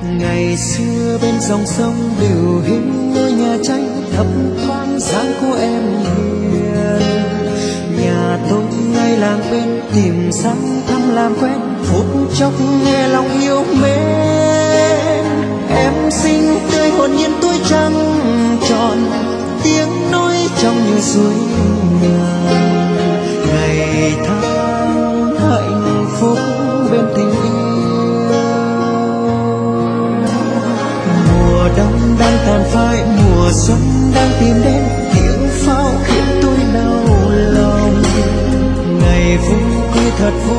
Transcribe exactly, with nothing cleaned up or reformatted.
Ngày xưa bên dòng sông đều hình ngôi nhà tranh thấp thoáng dáng cô em hiền. Nhà tôi ngay làng bên tìm sang thăm làm quen, phút chốc nghe lòng yêu mến. Em xinh tươi hồn nhiên tuổi trăng tròn, tiếng nói trong như suối ngàn. Ngày tháng hạnh phúc bên tình yêu. Mùa đông đang tàn phai, mùa xuân đang tìm đến, tiếng pháo khiến tôi đau lòng. Ngày vui cười thật vui